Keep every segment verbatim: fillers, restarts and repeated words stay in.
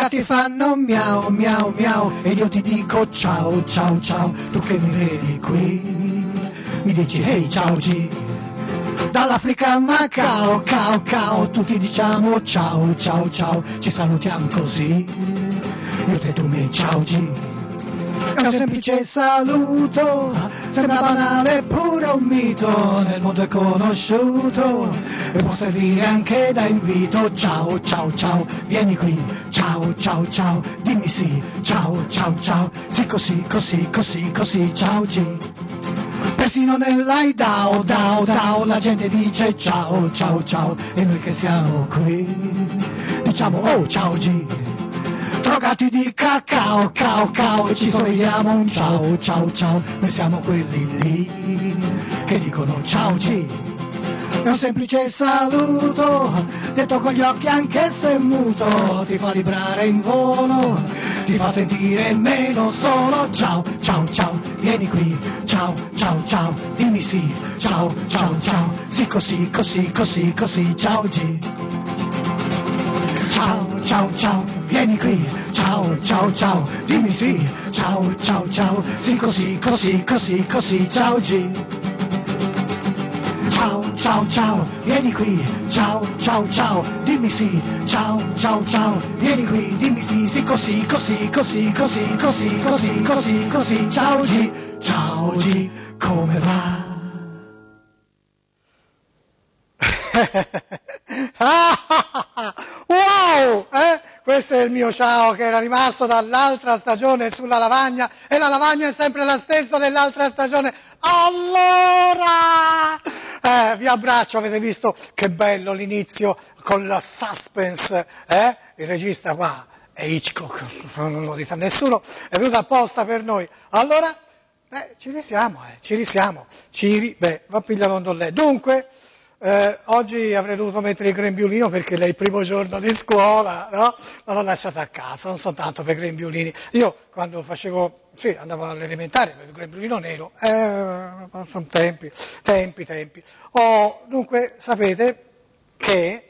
gatti fanno miau miau miau e io ti dico ciao ciao ciao. Tu che mi vedi qui mi dici hey ciao G. Dall'Africa a Macao, cao cao, tutti diciamo ciao ciao ciao, ci salutiamo così, io te tu mi ciao G. È un semplice saluto, sembra banale pure un mito, nel mondo è conosciuto e può servire anche da invito. Ciao ciao ciao, vieni qui, ciao ciao ciao, dimmi sì, ciao ciao ciao, sì così così così così, ciao G. Persino nell'Aidao, dao, dao, la gente dice ciao, ciao, ciao, e noi che siamo qui, diciamo oh, ciao G. Drogati di cacao, cao, cao, e ci sorridiamo un ciao, ciao, ciao, noi siamo quelli lì, che dicono ciao G. È un semplice saluto, detto con gli occhi anche se muto, ti fa vibrare in volo, ti fa sentire meno solo. Ciao, ciao, ciao, vieni qui, ciao, ciao, ciao, dimmi sì, ciao, ciao, ciao, sì così, così, così, così, ciao G. Ciao, ciao, ciao, vieni qui, ciao, ciao, ciao, dimmi sì, ciao, ciao, ciao, sì così, così, così, così, ciao G. Ciao, ciao, ciao, vieni qui, ciao, ciao, ciao, dimmi sì, ciao, ciao, ciao, vieni qui, dimmi sì, sì così, così, così, così, così, così, così, così, ciao G, ciao G, come va? Wow, eh? Questo è il mio ciao che era rimasto dall'altra stagione sulla lavagna e la lavagna è sempre la stessa dell'altra stagione. Allora, eh, vi abbraccio, avete visto che bello l'inizio con la suspense, eh? Il regista qua è Hitchcock, non lo dite a nessuno, è venuto apposta per noi. Allora, eh, ci risiamo, eh, ci risiamo, ci ri... beh, va a pigliare l'ondolè. Dunque, Eh, oggi avrei dovuto mettere il grembiulino perché è il primo giorno di scuola, no? Ma l'ho lasciato a casa, non soltanto per grembiulini. Io quando facevo, sì, andavo all'elementare per il grembiulino nero, eh, sono tempi, tempi, tempi. Oh, dunque, sapete che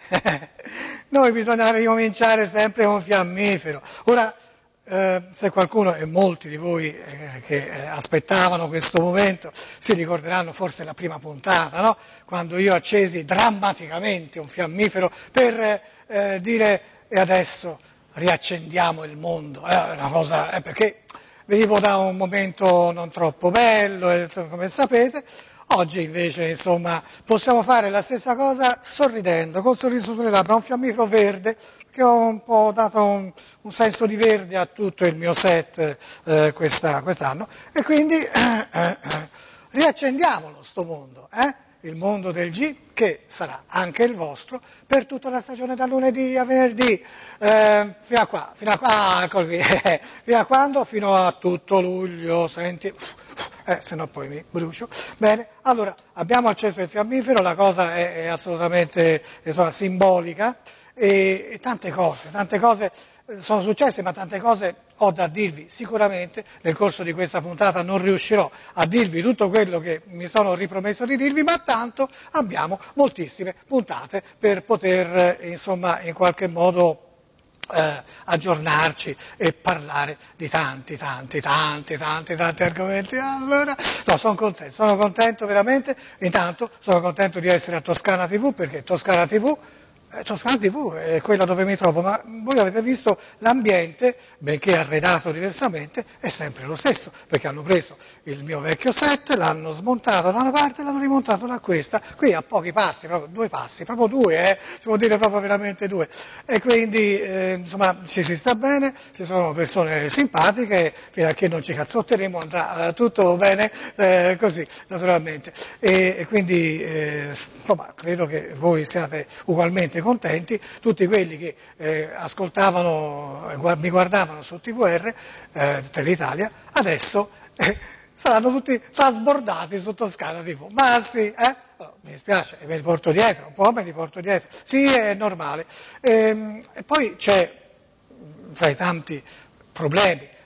noi bisogna ricominciare sempre con fiammifero. Ora, Eh, se qualcuno, e molti di voi eh, che eh, aspettavano questo momento, si ricorderanno forse la prima puntata, no? Quando io accesi drammaticamente un fiammifero per eh, dire e adesso riaccendiamo il mondo, è una cosa, eh, perché venivo da un momento non troppo bello, eh, come sapete. Oggi invece, insomma, possiamo fare la stessa cosa sorridendo, col sorriso sulle labbra, un fiammifero verde, che ho un po' dato un, un senso di verde a tutto il mio set eh, questa, quest'anno, e quindi eh, eh, riaccendiamolo sto mondo, eh? Il mondo del G, che sarà anche il vostro per tutta la stagione da lunedì a venerdì, eh, fino a qua, fino a qua, ah, ecco qui, fino a quando? Fino a tutto luglio, senti... Eh, se no poi mi brucio. Bene, allora abbiamo acceso il fiammifero, la cosa è, è assolutamente insomma, simbolica e, e tante cose, tante cose sono successe, ma tante cose ho da dirvi. Sicuramente nel corso di questa puntata non riuscirò a dirvi tutto quello che mi sono ripromesso di dirvi, ma tanto abbiamo moltissime puntate per poter insomma in qualche modo Eh, aggiornarci e parlare di tanti, tanti, tanti, tanti, tanti argomenti. Allora, no, sono contento, sono contento veramente. Intanto sono contento di essere a Toscana tivù, perché Toscana tivù, eh, Toscana tivù è quella dove mi trovo, ma voi avete visto l'ambiente, benché arredato diversamente, è sempre lo stesso, perché hanno preso il mio vecchio set, l'hanno smontato da una parte e l'hanno rimontato da questa, qui a pochi passi, proprio due passi, proprio due, eh, si può dire proprio veramente due. E quindi eh, insomma ci si sta bene, ci sono persone simpatiche, fino a che non ci cazzotteremo andrà eh, tutto bene eh, così naturalmente. E, e quindi eh, insomma credo che voi siate ugualmente contenti, tutti quelli che eh, ascoltavano, eh, mi guardavano su T V R, eh, Telitalia, adesso eh, saranno tutti trasbordati su Toscana tivù. Ma sì, eh? Oh, mi dispiace, me li porto dietro, un po' me li porto dietro. Sì, è normale. E, e poi c'è, fra i tanti problemi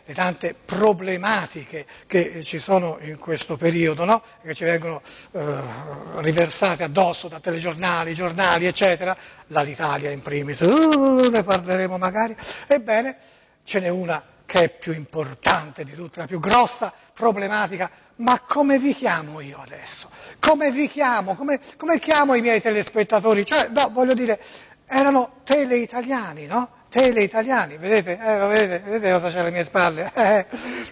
le tante problematiche che ci sono in questo periodo, no? Che ci vengono eh, riversate addosso da telegiornali, giornali, eccetera, l'Alitalia in primis, uh, ne parleremo magari. Ebbene, ce n'è una che è più importante di tutte, la più grossa problematica. Ma come vi chiamo io adesso? Come vi chiamo? Come, come chiamo i miei telespettatori? Cioè, no, voglio dire, erano teleitaliani, no? Teleitaliani, vedete? Eh, vedete, vedete cosa c'è alle mie spalle? Eh,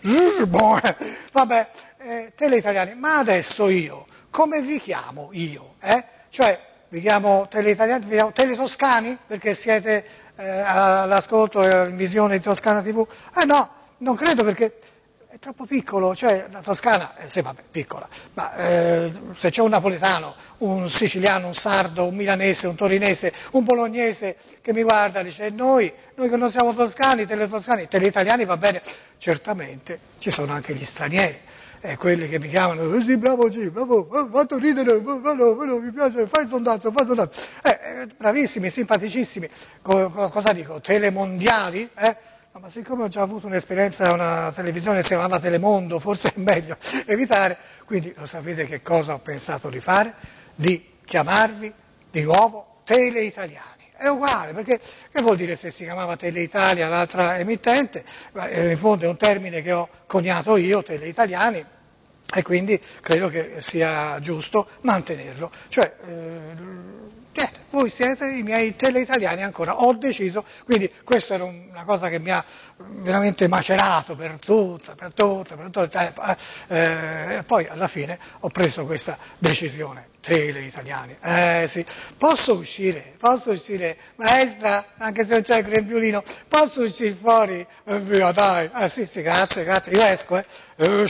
vabbè, eh, teleitaliani. Ma adesso io, come vi chiamo io? Eh? Cioè, vi chiamo teleitaliani, vi chiamo teletoscani? Perché siete eh, all'ascolto e in visione di Toscana tivù? Eh no, non credo, perché è troppo piccolo, cioè la Toscana, eh, sì vabbè, piccola, ma eh, se c'è un napoletano, un siciliano, un sardo, un milanese, un torinese, un bolognese che mi guarda e dice noi, noi che non siamo toscani, teletoscani, teleitaliani va bene, certamente ci sono anche gli stranieri, eh, quelli che mi chiamano, eh, sì bravo G, bravo, eh, fatto ridere, bello, bello, mi piace, fai il sondazzo, fai il sondazzo, eh, eh, bravissimi, simpaticissimi, co- co- cosa dico, telemondiali, eh? Ma siccome ho già avuto un'esperienza a una televisione che si chiamava Telemondo, forse è meglio evitare, quindi lo sapete che cosa ho pensato di fare? Di chiamarvi di nuovo Teleitaliani. È uguale, perché che vuol dire se si chiamava Teleitalia l'altra emittente? In fondo è un termine che ho coniato io, Teleitaliani, e quindi credo che sia giusto mantenerlo. Cioè, eh, niente, voi siete i miei teleitaliani ancora, ho deciso, quindi questa era una cosa che mi ha veramente macerato per tutta, per tutta, per tutta, eh, e poi alla fine ho preso questa decisione, teleitaliani, eh sì, posso uscire, posso uscire, maestra, anche se non c'è il grembiulino, posso uscire fuori, eh, via dai, eh sì, sì, grazie, grazie, io esco, eh, eh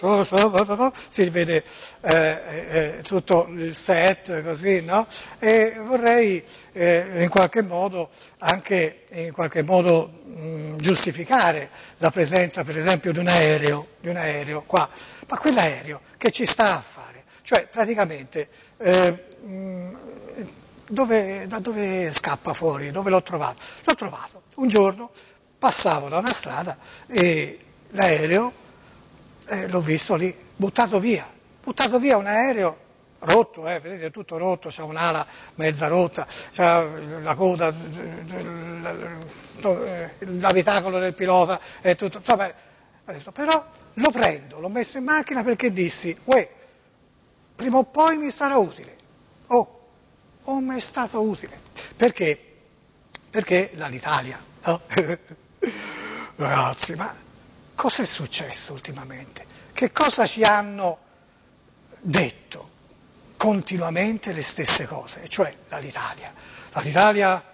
si vede eh, eh, tutto il set così, no? E vorrei eh, in qualche modo anche in qualche modo mh, giustificare la presenza per esempio di un aereo, di un aereo qua, ma quell'aereo che ci sta a fare? Cioè praticamente eh, mh, dove, da dove scappa fuori? Dove l'ho trovato? L'ho trovato un giorno, passavo da una strada e l'aereo eh, l'ho visto lì, buttato via, buttato via un aereo rotto, eh, vedete, è tutto rotto, c'ha un'ala mezza rotta, c'ha la coda, l'abitacolo del pilota, è tutto, vabbè, però lo prendo, l'ho messo in macchina perché dissi, uè, prima o poi mi sarà utile, oh, oh mi è stato utile, perché? Perché l'Alitalia, no? Ragazzi, ma cosa è successo ultimamente? Che cosa ci hanno detto? Continuamente le stesse cose, cioè l'Alitalia. L'Alitalia,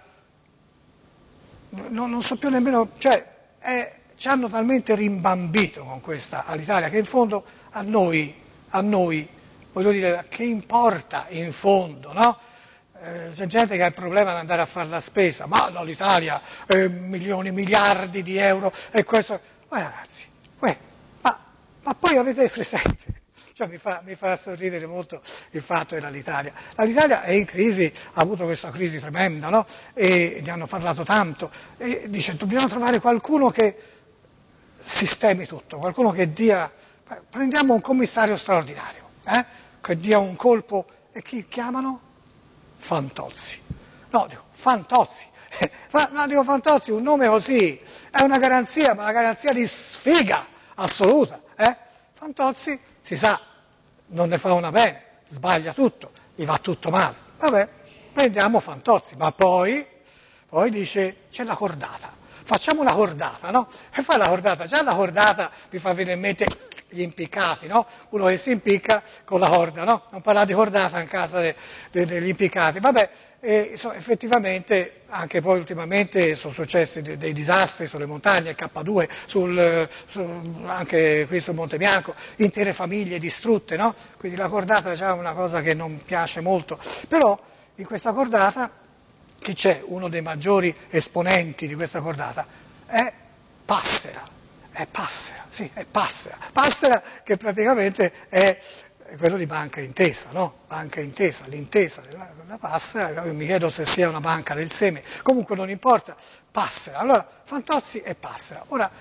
no, non so più nemmeno, cioè è, ci hanno talmente rimbambito con questa Alitalia che in fondo a noi, a noi, voglio dire, che importa in fondo, no? Eh, c'è gente che ha il problema di andare a fare la spesa, ma no, l'Italia, eh, milioni, miliardi di euro, e questo, ma ragazzi, uè, ma, ma poi avete presente? Cioè, mi, fa, mi fa sorridere molto il fatto che l'Alitalia. L'Alitalia è in crisi, ha avuto questa crisi tremenda, no? E ne hanno parlato tanto. E dice, dobbiamo trovare qualcuno che sistemi tutto, qualcuno che dia, prendiamo un commissario straordinario, eh? Che dia un colpo, e chi chiamano? Fantozzi. No, dico, Fantozzi. No, dico Fantozzi, un nome così, è una garanzia, ma una garanzia di sfiga assoluta, eh? Fantozzi, si sa, non ne fa una bene, sbaglia tutto, gli va tutto male. Vabbè, prendiamo Fantozzi, ma poi, poi dice, c'è la cordata, facciamo una cordata, no? E fa la cordata, già la cordata mi fa venire in mente gli impiccati, no? Uno che si impicca con la corda, no? Non parlare di cordata in casa de, de, degli impiccati. Vabbè, e, so, effettivamente anche poi ultimamente sono successi dei, dei disastri sulle montagne, K due, sul, su, anche qui sul Monte Bianco, intere famiglie distrutte, no? Quindi la cordata è già una cosa che non piace molto. Però in questa cordata, chi c'è? Uno dei maggiori esponenti di questa cordata è Passera. È Passera, sì, è Passera. Passera che praticamente è quello di Banca Intesa, no? Banca Intesa, l'intesa della, della Passera, io mi chiedo se sia una banca del seme, comunque non importa, Passera. Allora, Fantozzi e Passera. Ora,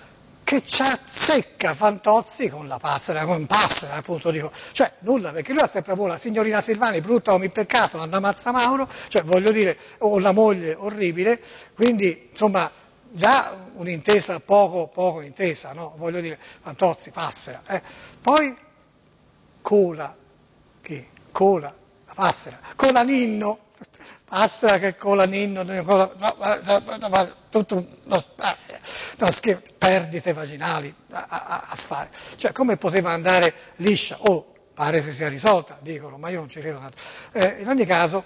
che ci azzecca Fantozzi con la passera, con passera appunto dico, cioè nulla, perché lui ha sempre avuto la signorina Silvani, brutta come il peccato, Anna Mazzamauro, cioè voglio dire, o la moglie orribile, quindi insomma già un'intesa poco, poco intesa, no? Voglio dire, Fantozzi, passera, eh. Poi Cola, chi? Cola, la passera, Cola Ninno, passera che Cola Ninno, tutto uno, uno schifo, perdite vaginali a, a, a sfare, cioè come poteva andare liscia? Oh, pare si sia risolta, dicono, ma io non ci credo tanto. Eh, in ogni caso,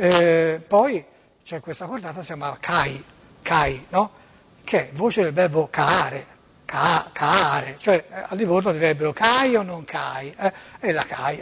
eh, poi c'è questa cordata, si chiama CAI, CAI, no? Che è voce del verbo caare, ca, caare, cioè eh, a Livorno direbbero CAI o non CAI, eh? E la CAI,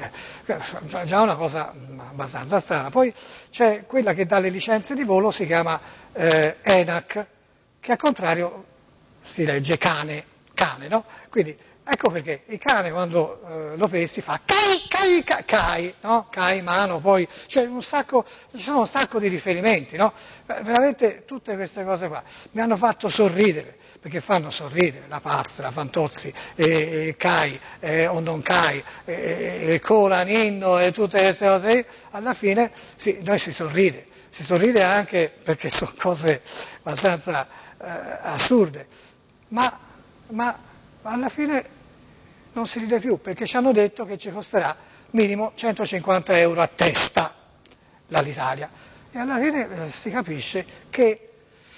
eh, già una cosa abbastanza strana. Poi c'è quella che dà le licenze di volo, si chiama eh, ENAC, che al contrario si legge cane, cane, no? Quindi ecco perché il cane quando eh, lo pesi fa cai, cai, cai, cai, no? Cai, mano, poi c'è un sacco, ci sono un sacco di riferimenti, no? Veramente tutte queste cose qua mi hanno fatto sorridere, perché fanno sorridere la passera, Fantozzi, e, e Cai, e, o non Cai, e, e Cola, Ninno e tutte queste cose, alla fine sì, noi si sorride, si sorride anche perché sono cose abbastanza eh, assurde, ma, ma alla fine non si ride più, perché ci hanno detto che ci costerà minimo centocinquanta euro a testa l'Alitalia. E alla fine eh, si capisce che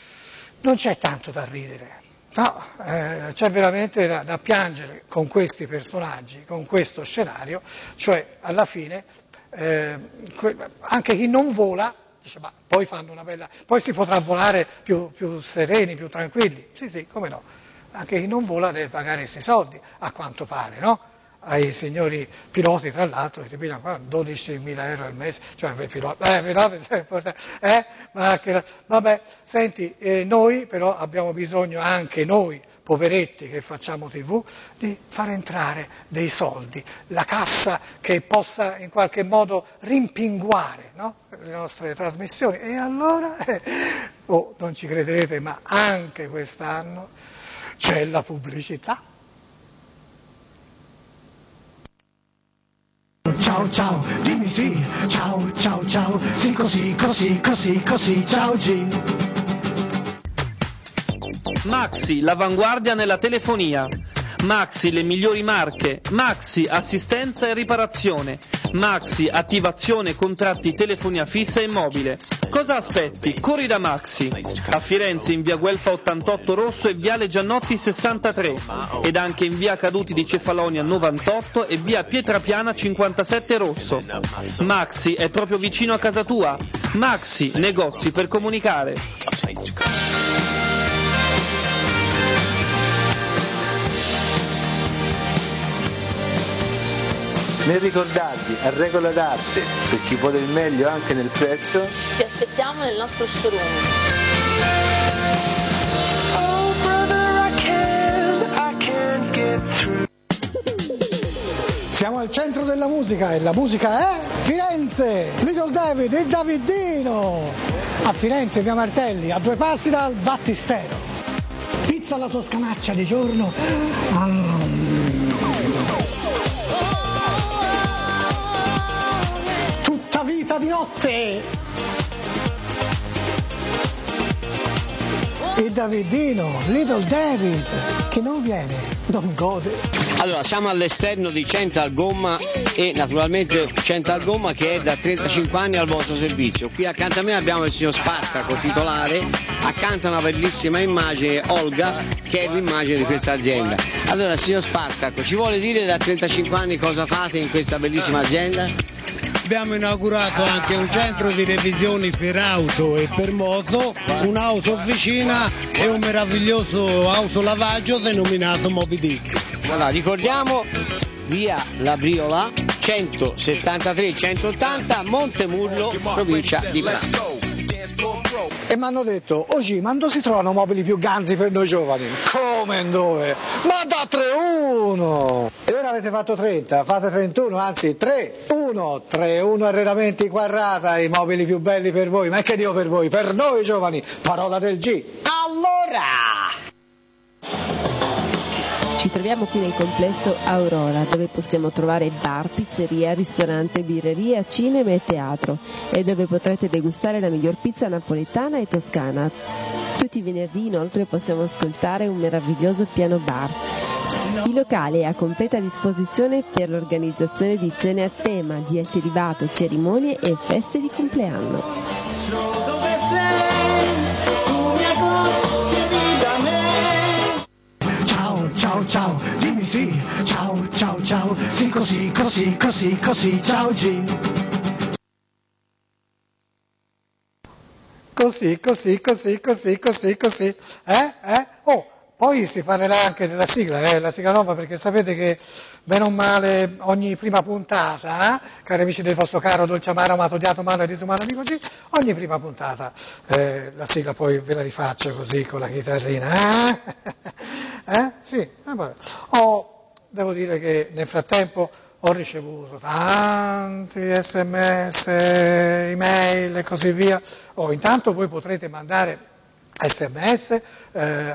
non c'è tanto da ridere, no, eh, c'è veramente da, da piangere con questi personaggi, con questo scenario, cioè alla fine eh, que- anche chi non vola dice ma poi fanno una bella, poi si potrà volare più, più sereni, più tranquilli, sì sì, come no. Anche chi non vola deve pagare questi soldi, a quanto pare, no? Ai signori piloti, tra l'altro, che ti pigliano dodicimila euro al mese, cioè per piloti, eh, piloti, eh, ma anche, vabbè, senti, eh, noi però abbiamo bisogno anche noi, poveretti che facciamo tivù, di far entrare dei soldi, la cassa che possa in qualche modo rimpinguare, no? Le nostre trasmissioni. E allora, eh, oh, non ci crederete, ma anche quest'anno c'è la pubblicità. Ciao ciao, dimmi sì, ciao ciao ciao, sì così, così, così, così, ciao G. Maxi, l'avanguardia nella telefonia. Maxi, le migliori marche. Maxi, assistenza e riparazione. Maxi, attivazione contratti telefonia fissa e mobile. Cosa aspetti? Corri da Maxi. A Firenze in via Guelfa ottantotto Rosso e viale Giannotti sessantatré. Ed anche in via Caduti di Cefalonia novantotto e via Pietrapiana cinquantasette Rosso. Maxi è proprio vicino a casa tua. Maxi, negozi per comunicare. Nel ricordarvi, a regola d'arte, per chi vuole il meglio anche nel prezzo, ti aspettiamo nel nostro showroom. Oh brother, I can't, I can't get through. Siamo al centro della musica e la musica è Firenze, Little David e Davidino. A Firenze, via Martelli, a due passi dal Battistero. Pizza alla toscanaccia di giorno. Mm. Vita di notte e Davidino, Little David, che non viene, non gode. Allora, siamo all'esterno di Central Gomma e naturalmente Central Gomma che è da trentacinque anni al vostro servizio. Qui accanto a me abbiamo il signor Spartaco, titolare, accanto a una bellissima immagine, Olga, che è l'immagine di questa azienda. Allora, signor Spartaco, ci vuole dire da trentacinque anni cosa fate in questa bellissima azienda? Abbiamo inaugurato anche un centro di revisioni per auto e per moto, un'auto officina e un meraviglioso autolavaggio denominato Moby Dick. Allora, ricordiamo via La Briola centosettantatré centottanta Montemurlo, provincia di Prato. E mi hanno detto, oggi, ma dove si trovano mobili più ganzi per noi giovani? Come in dove? Ma da tre uno! E ora avete fatto trenta, fate trentuno, anzi tre uno, tre uno Arredamenti Quarrata, i mobili più belli per voi, ma che dico per voi? Per noi giovani, parola del G. Allora! troviamo qui nel complesso Aurora, dove possiamo trovare bar, pizzeria, ristorante, birreria, cinema e teatro, e dove potrete degustare la miglior pizza napoletana e toscana. Tutti i venerdì inoltre possiamo ascoltare un meraviglioso piano bar. Il locale è a completa disposizione per l'organizzazione di cene a tema, di al celibato, cerimonie e feste di compleanno. Ciao, ciao, ciao, dimmi sì, ciao, ciao, ciao, sì così, così, così, così, ciao G. Così, così, così, così, così, così, eh, eh, oh, poi si parlerà anche della sigla, eh, la sigla nuova, perché sapete che bene o male ogni prima puntata, eh, cari amici del vostro caro dolce amaro, amato, odiato, malo e disumano amico G, ogni prima puntata, eh, la sigla poi ve la rifaccio così con la chitarrina, eh, eh, sì, eh, vabbè. Oh, devo dire che nel frattempo ho ricevuto tanti sms, email e così via. Oh, intanto voi potrete mandare sms, eh,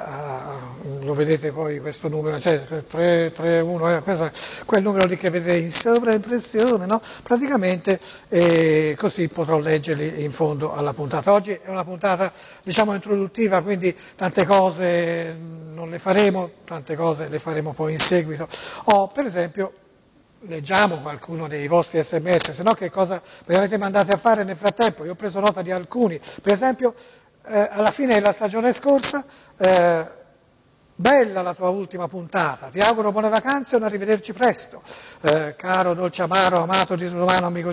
lo vedete poi questo numero, cioè tre tre uno, eh, questo, quel numero lì che vedete in sovraimpressione, no? Praticamente eh, così potrò leggerli in fondo alla puntata. Oggi è una puntata diciamo introduttiva, quindi tante cose non le faremo, tante cose le faremo poi in seguito. Oh, per esempio, leggiamo qualcuno dei vostri sms, se no che cosa mi avete mandati a fare nel frattempo? Io ho preso nota di alcuni, per esempio eh, alla fine della stagione scorsa, eh, bella la tua ultima puntata, ti auguro buone vacanze e un arrivederci presto, eh, caro dolce amaro, amato disumano amico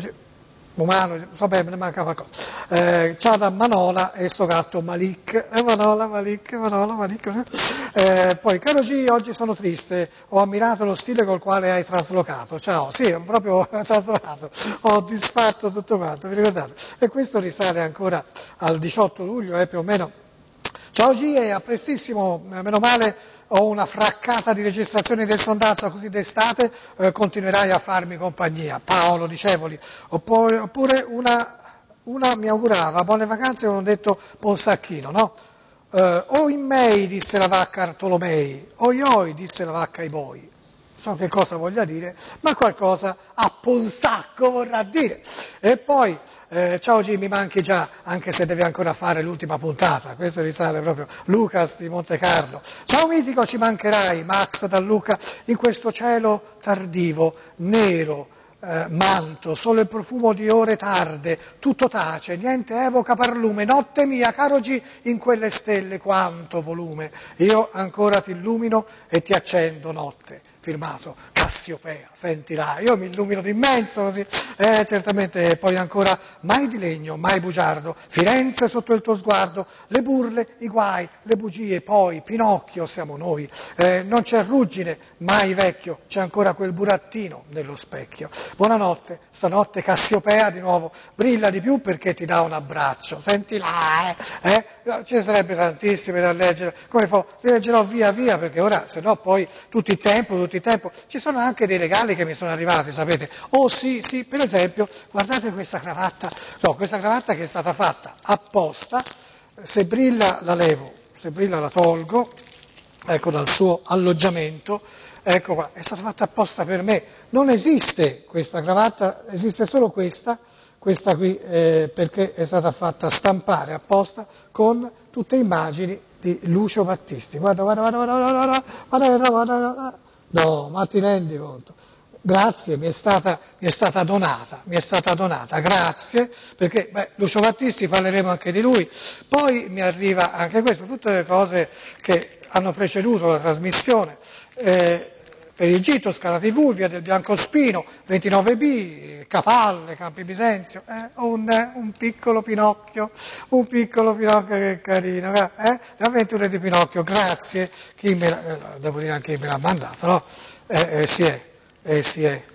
umano, so bene, me ne manca qualcosa, eh, ciao da Manola e sto gatto Malik, eh, Manola, Malik, Manola, Malik, eh, poi caro G, oggi sono triste, ho ammirato lo stile col quale hai traslocato, ciao, sì, ho proprio traslocato, ho disfatto tutto quanto, vi ricordate? E questo risale ancora al diciotto luglio, eh, più o meno. Ciao G, e a prestissimo, meno male ho una fraccata di registrazioni del sondaggio così d'estate, eh, continuerai a farmi compagnia. Paolo Dicevoli, oppure, oppure una, una mi augurava buone vacanze con un detto buon sacchino, no? Eh, o in mei disse la vacca Artolomei, oi oi disse la vacca ai boi. Non so che cosa voglia dire, ma qualcosa a Ponsacco vorrà dire. E poi, eh, ciao G, mi manchi già, anche se devi ancora fare l'ultima puntata, questo risale proprio Lucas di Monte Carlo. Ciao mitico, ci mancherai, Max da Luca, in questo cielo tardivo, nero, eh, manto, solo il profumo di ore tarde, tutto tace, niente evoca parlume, notte mia, caro G, in quelle stelle quanto volume, io ancora ti illumino e ti accendo notte. Firmato Cassiopea, senti là, io mi illumino d'immenso così, eh, certamente, poi ancora mai di legno, mai bugiardo, Firenze sotto il tuo sguardo, le burle, i guai, le bugie, poi Pinocchio siamo noi, eh, non c'è ruggine, mai vecchio, c'è ancora quel burattino nello specchio. Buonanotte, stanotte Cassiopea di nuovo, brilla di più perché ti dà un abbraccio, senti là, eh, eh, ce ne sarebbe tantissime da leggere, come fa, le leggerò via via perché ora, se no poi tutto il tempo, tutto il tempo, ci sono anche dei regali che mi sono arrivati, sapete, oh sì, sì, per esempio, guardate questa cravatta, no, questa cravatta che è stata fatta apposta, se brilla la levo, se brilla la tolgo, ecco dal suo alloggiamento, ecco qua, è stata fatta apposta per me, non esiste questa cravatta, esiste solo questa, questa qui eh, perché è stata fatta stampare apposta con tutte immagini di Lucio Battisti, guarda, guarda, guarda, guarda, guarda, guarda, guarda, guarda, guarda. No, ma ti rendi conto? Grazie, mi è stata, mi è stata donata, mi è stata donata, grazie, perché beh, Lucio Battisti parleremo anche di lui, poi mi arriva anche questo, tutte le cose che hanno preceduto la trasmissione, eh, per il G, Toscana tivù, via del Biancospino, ventinove B, Capalle, Campi Bisenzio, eh, un, un piccolo Pinocchio, un piccolo Pinocchio che carino, eh? Le avventure di Pinocchio, grazie, chi me la, eh, devo dire anche chi me l'ha mandato, no? Eh, eh, si è, eh, si è.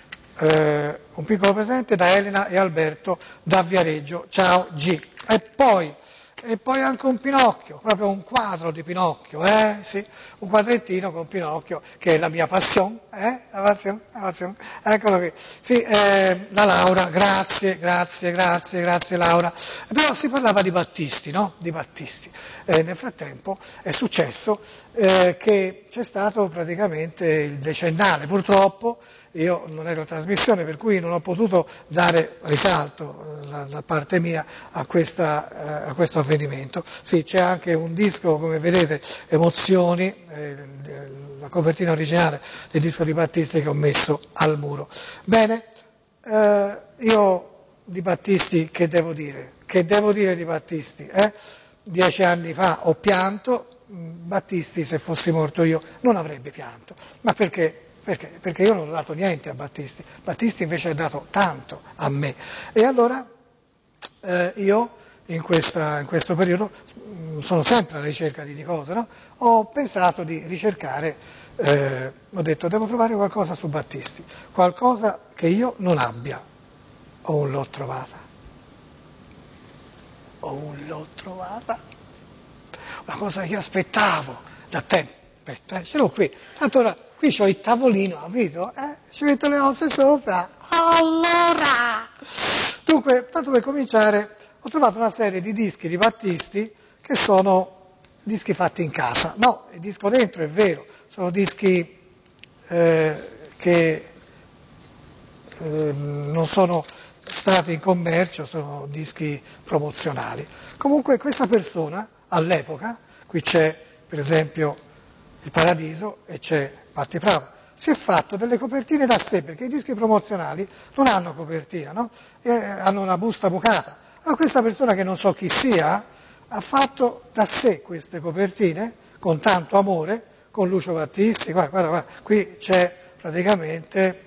Eh, un piccolo presente da Elena e Alberto da Viareggio, ciao G. E poi, e poi anche un Pinocchio, proprio un quadro di Pinocchio, eh? Sì, un quadrettino con Pinocchio, che è la mia passione, eh? La passione, la passione, eccolo qui. Sì, eh, la Laura, grazie, grazie, grazie, grazie Laura. Però si parlava di Battisti, no? Di Battisti. Eh, nel frattempo è successo eh, che c'è stato praticamente il decennale, purtroppo. Io non ero in trasmissione, per cui non ho potuto dare risalto da, da parte mia a, questa, eh, a questo avvenimento. Sì, c'è anche un disco, come vedete, Emozioni, eh, la copertina originale del disco di Battisti che ho messo al muro. Bene, eh, io di Battisti che devo dire? Che devo dire di Battisti? Eh? Dieci anni fa ho pianto, Battisti se fossi morto io non avrebbe pianto, ma perché? Perché? Perché io non ho dato niente a Battisti, Battisti invece ha dato tanto a me. E allora eh, io in, questa, in questo periodo mh, sono sempre alla ricerca di cose, no? Ho pensato di ricercare, eh, ho detto devo trovare qualcosa su Battisti, qualcosa che io non abbia, o l'ho trovata, o l'ho trovata, una cosa che io aspettavo da tempo, aspetta, eh, ce l'ho qui, tanto ora, qui c'ho il tavolino, capito? Eh? Ci metto le ossa sopra. Allora! Dunque, tanto per cominciare, ho trovato una serie di dischi di Battisti che sono dischi fatti in casa. No, il disco dentro è vero, sono dischi eh, che eh, non sono stati in commercio, sono dischi promozionali. Comunque questa persona, all'epoca, qui c'è per esempio Il Paradiso e c'è Patti Bravo, si è fatto delle copertine da sé, perché i dischi promozionali non hanno copertina, no? E hanno una busta bucata. Allora questa persona, che non so chi sia, ha fatto da sé queste copertine con tanto amore, con Lucio Battisti. Guarda, guarda, guarda. Qui c'è praticamente,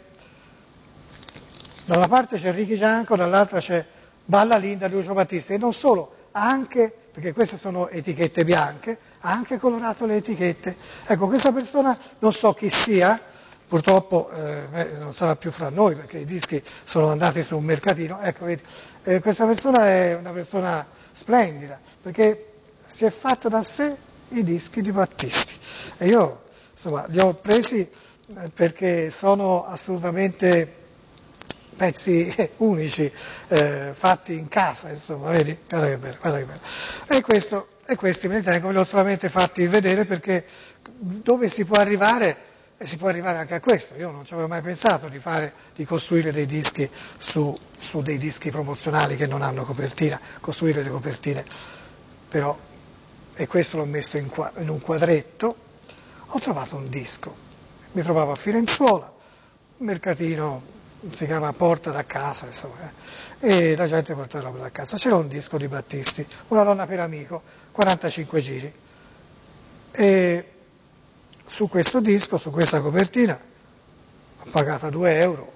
da una parte c'è Ricky Gianco, dall'altra c'è Balla Linda di Lucio Battisti, e non solo, anche, perché queste sono etichette bianche, ha anche colorato le etichette. Ecco, questa persona non so chi sia, purtroppo eh, non sarà più fra noi perché i dischi sono andati su un mercatino. Ecco, vedi, eh, questa persona è una persona splendida, perché si è fatta da sé i dischi di Battisti. E io, insomma, li ho presi eh, perché sono assolutamente pezzi unici, eh, fatti in casa, insomma, vedi? Guarda che bello, guarda che bello. E questo, e questi me li tengo, ve li ho solamente fatti vedere, perché dove si può arrivare, e si può arrivare anche a questo. Io non ci avevo mai pensato di fare, di costruire dei dischi su, su dei dischi promozionali che non hanno copertina, costruire le copertine, però, e questo l'ho messo in, in un quadretto. Ho trovato un disco, mi trovavo a Firenzuola, un mercatino, si chiama Porta da casa, insomma, eh, e la gente porta roba da casa. C'era un disco di Battisti, Una donna per amico, quarantacinque giri, e su questo disco, su questa copertina, ho pagata due euro.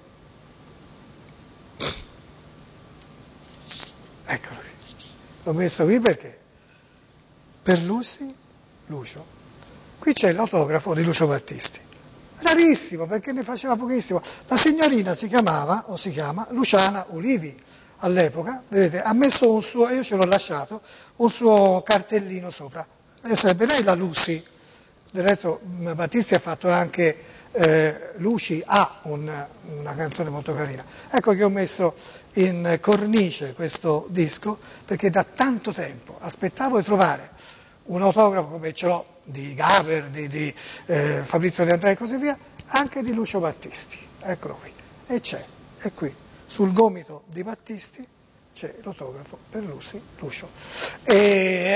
Eccolo qui, l'ho messo qui perché per Lucy, Lucio, qui c'è l'autografo di Lucio Battisti. Rarissimo, perché ne faceva pochissimo. La signorina si chiamava, o si chiama, Luciana Ulivi, all'epoca, vedete, ha messo un suo, io ce l'ho lasciato, un suo cartellino sopra. E sarebbe lei la Lucy. Del resto Battisti ha fatto anche, eh, Luci ha un, una canzone molto carina. Ecco che ho messo in cornice questo disco, perché da tanto tempo aspettavo di trovare un autografo come ce l'ho di Gaber, di, di eh, Fabrizio De André e così via, anche di Lucio Battisti. Eccolo qui. E c'è, è qui, sul gomito di Battisti c'è l'autografo per Lucy, Lucio. E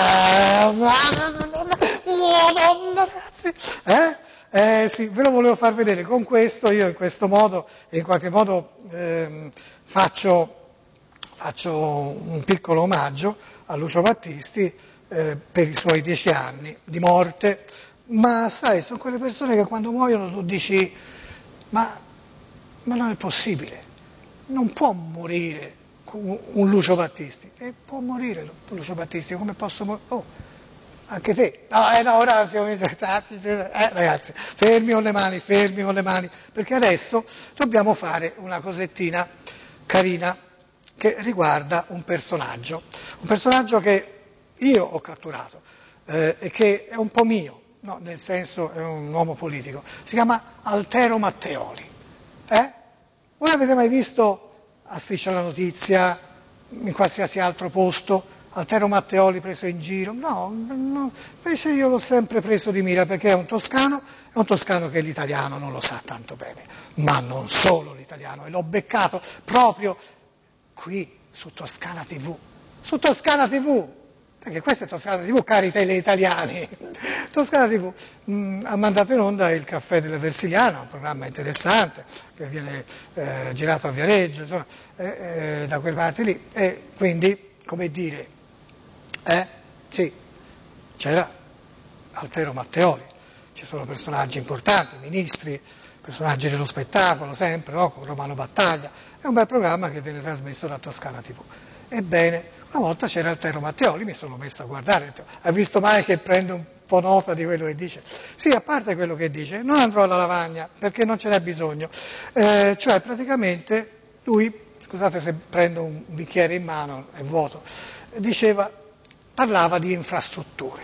ragazzi, eh? Eh sì, ve lo volevo far vedere. Con questo, io in questo modo, in qualche modo ehm, faccio, faccio un piccolo omaggio a Lucio Battisti, Eh, per i suoi dieci anni di morte, ma sai, sono quelle persone che quando muoiono tu dici, ma, ma non è possibile, non può morire un Lucio Battisti, e può morire Lucio Battisti, come posso morire? Oh, anche te, no, eh, no, ora siamo eh, ragazzi, fermi con le mani, fermi con le mani, perché adesso dobbiamo fare una cosettina carina che riguarda un personaggio, un personaggio che io ho catturato, eh, e che è un po' mio, no, nel senso è un uomo politico, si chiama Altero Matteoli. Eh? Voi avete mai visto a Striscia la Notizia, in qualsiasi altro posto, Altero Matteoli preso in giro? No, no, invece io l'ho sempre preso di mira perché è un toscano, è un toscano che l'italiano non lo sa tanto bene, ma non solo l'italiano, e l'ho beccato proprio qui su Toscana tivù, su Toscana tivù, perché questa è Toscana tivù, cari teleitaliani. Toscana tivù mh, ha mandato in onda il Caffè della Versiliana, un programma interessante che viene eh, girato a Viareggio, insomma, eh, eh, da quelle parti lì, e quindi, come dire, eh, sì, c'era Altero Matteoli, ci sono personaggi importanti, ministri, personaggi dello spettacolo, sempre, no? Con Romano Battaglia, è un bel programma che viene trasmesso da Toscana tivù. Ebbene, una volta c'era Altero Matteoli, mi sono messo a guardare, hai visto mai che prendo un po' nota di quello che dice? Sì, a parte quello che dice, non andrò alla lavagna perché non ce n'è bisogno, eh, cioè praticamente lui, scusate se prendo un bicchiere in mano, è vuoto, diceva, parlava di infrastrutture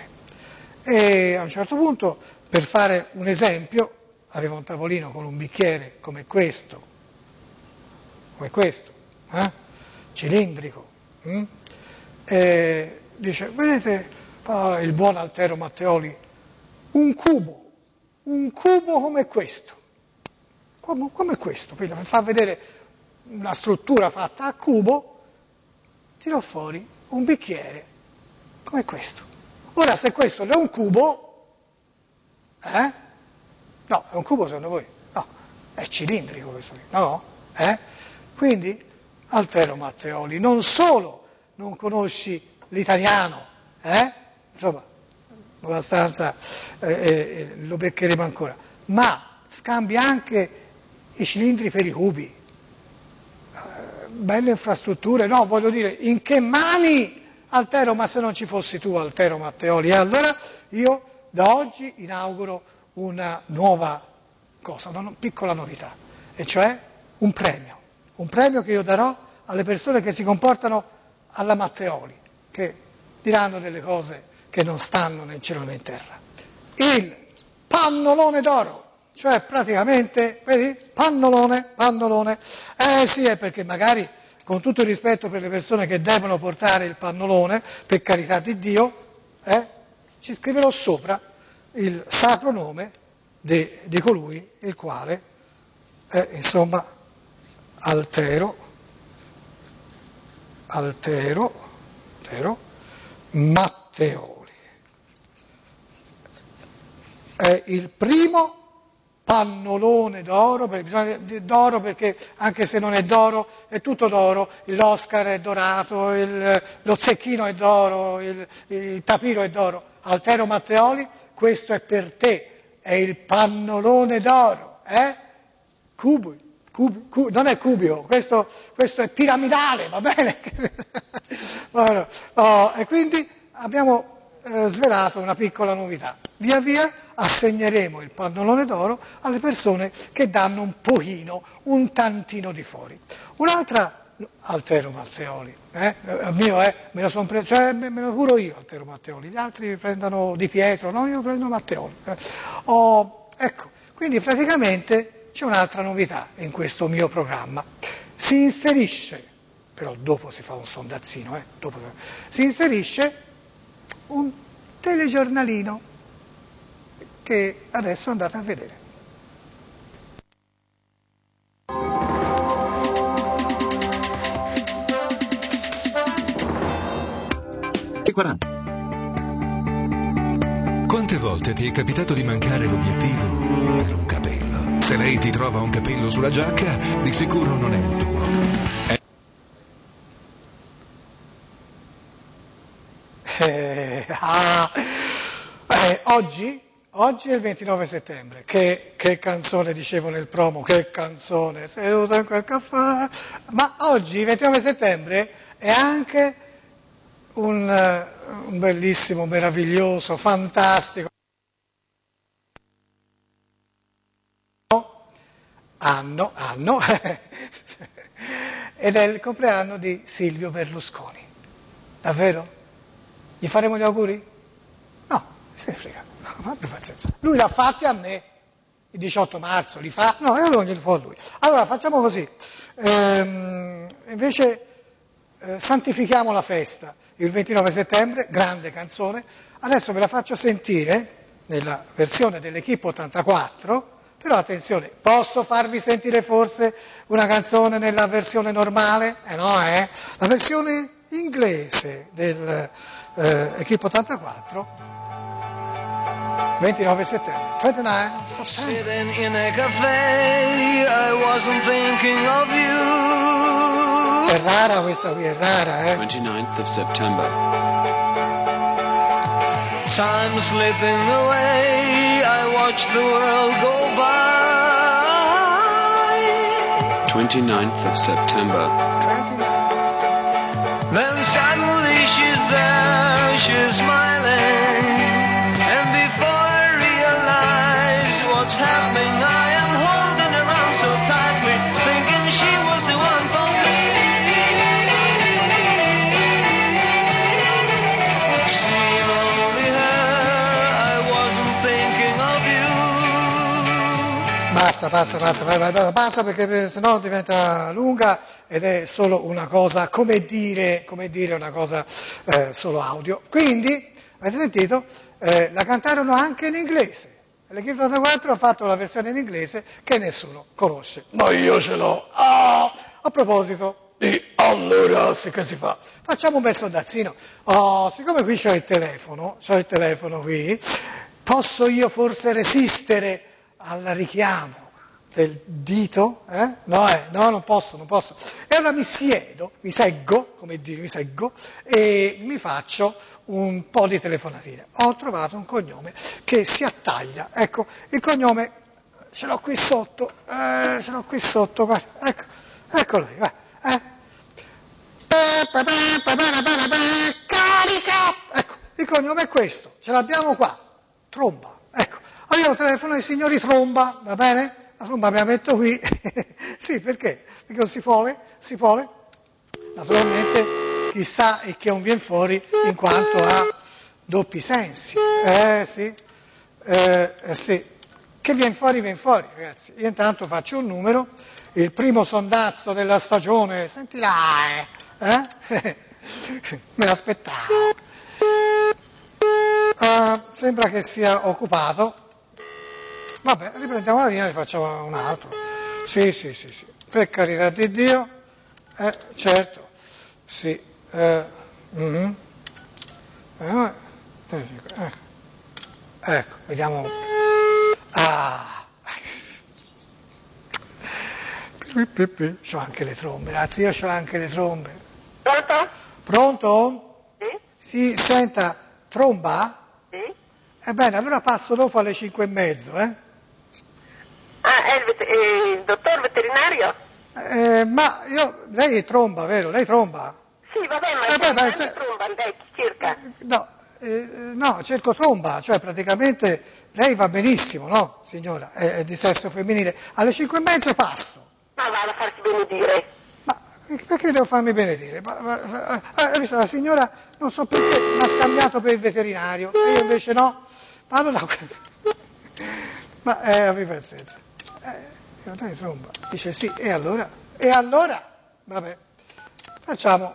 e a un certo punto, per fare un esempio, aveva un tavolino con un bicchiere come questo, come questo, eh? cilindrico, hm? E dice, vedete, fa il buon Altero Matteoli, un cubo, un cubo come questo, come, come questo, quindi per far vedere una struttura fatta a cubo, tirò fuori un bicchiere come questo. Ora, se questo è un cubo, eh? No, è un cubo secondo voi? No, è cilindrico questo qui, no? Eh? Quindi, Altero Matteoli, non solo non conosci l'italiano, eh? Insomma, abbastanza eh, eh, lo beccheremo ancora, ma scambi anche i cilindri per i cubi, eh, belle infrastrutture, no, voglio dire, in che mani, Altero, ma se non ci fossi tu, Altero Matteoli, e allora io da oggi inauguro una nuova cosa, una piccola novità, e cioè un premio, un premio che io darò alle persone che si comportano alla Matteoli, che diranno delle cose che non stanno né in cielo né in terra. Il pannolone d'oro, cioè praticamente, vedi, pannolone, pannolone, eh sì, è perché magari, con tutto il rispetto per le persone che devono portare il pannolone, per carità di Dio, eh, ci scriverò sopra il sacro nome di, di colui il quale è, insomma, Altero, Altero, Altero Matteoli. È il primo pannolone d'oro, perché bisogna dire d'oro perché anche se non è d'oro, è tutto d'oro, l'Oscar è dorato, il, lo zecchino è d'oro, il, il tapiro è d'oro. Altero Matteoli, questo è per te, è il pannolone d'oro, eh? Cubi. Cub, cub, non è cubio, questo, questo è piramidale, va bene? Bueno, oh, e quindi abbiamo eh, svelato una piccola novità. Via via assegneremo il pannolone d'oro alle persone che danno un pochino, un tantino di fuori. Un'altra, Altero Matteoli, eh? Il mio è, me lo sono preso, cioè me, me lo curo io Altero Matteoli, gli altri prendono Di Pietro, no, io prendo Matteoli. Oh, ecco, quindi praticamente c'è un'altra novità in questo mio programma. Si inserisce, però dopo si fa un sondazzino, eh, dopo, si inserisce un telegiornalino che adesso andate a vedere. E quaranta. Quante volte ti è capitato di mancare l'obiettivo per un capello? Se lei ti trova un capello sulla giacca, di sicuro non è il tuo. È... Eh, ah, eh, oggi, oggi è il ventinove settembre, che, che canzone dicevo nel promo, che canzone, seduto in quel caffè, ma oggi, il ventinove settembre, è anche un, un bellissimo, meraviglioso, fantastico anno, anno, ed è il compleanno di Silvio Berlusconi. Davvero? Gli faremo gli auguri? No, se ne frega, no, abbi pazienza. Lui l'ha fatti a me, il diciotto marzo, li fa? No, e allora glieli fa a lui. Allora facciamo così, ehm, invece eh, santifichiamo la festa, il ventinove settembre, grande canzone, adesso ve la faccio sentire nella versione dell'Equipe ottantaquattro, però attenzione, posso farvi sentire forse una canzone nella versione normale? Eh no, eh? La versione inglese del eh, Equipe ottantaquattro, ventinove settembre, ventinove settembre. Sitting in a cafe, I wasn't thinking of you. È rara questa qui, è rara, eh? twenty-ninth of September. Time slipping away, I watch the world go by. twenty-ninth of September. Then suddenly she's there, she's smiling, and before I realize what's happening, I am holding her arm so tightly, thinking she was the one for me. Seeing only her, I wasn't thinking of you. Basta, basta, basta, vai, vai, vai, basta perché sennò diventa lunga ed è solo una cosa, come dire, come dire una cosa eh, solo audio. Quindi, avete sentito? Eh, la cantarono anche in inglese. L'Equipe ottantaquattro ha fatto la versione in inglese che nessuno conosce. Ma io ce l'ho. Ah, a proposito di allora, sì, che si fa? Facciamo un bel sondazzino. Oh, siccome qui c'ho il telefono, c'ho il telefono qui, posso io forse resistere al richiamo del dito? Eh? No, eh, no, non posso, non posso. E allora mi siedo, mi seggo, come dire, mi seggo, e mi faccio un po' di telefonatine. Ho trovato un cognome che si attaglia. Ecco, il cognome ce l'ho qui sotto, eh, ce l'ho qui sotto, guarda, ecco, eccolo lì, guarda, eh. Carica! Ecco, il cognome è questo, ce l'abbiamo qua, Tromba, ecco. Allora io telefono ai signori Tromba, va bene? La Tromba me la metto qui, sì, perché? Perché non si vuole, si vuole. Naturalmente chissà e che non viene fuori in quanto ha doppi sensi, eh sì, eh, eh sì, che viene fuori, viene fuori ragazzi. Io intanto faccio un numero, il primo sondazzo della stagione, senti là, eh? eh? Me l'aspettavo, uh, sembra che sia occupato, vabbè, riprendiamo la linea e facciamo un altro, sì, sì, sì, sì, per carità di Dio, eh, certo, sì. Eh, mm-hmm. eh, ecco. ecco, vediamo. Ah, c'ho anche le trombe, ragazzi, io c'ho anche le trombe. Pronto? Pronto? Sì? Sì, senta, Tromba? Sì? Ebbene, allora passo dopo alle cinque e mezzo, eh? Ah, è il, vet- eh, il dottor veterinario? Eh, ma io, lei è Tromba, vero? Lei Tromba? Sì, vabbè, ma Eh, beh, beh, quanti se- tromba lei circa? No, eh, no, cerco Tromba, cioè praticamente lei va benissimo, no, signora, è, è di sesso femminile. Alle cinque e mezzo passo. Ma vada a farsi benedire. Ma perché devo farmi benedire? Ma, ma, ma, eh, visto, la signora, non so perché, mi ha scambiato per il veterinario, e io invece no. Ma allora, ma eh, abbi pazienza. Eh, io, dai, Tromba, dice sì, e allora? E allora? Vabbè, facciamo.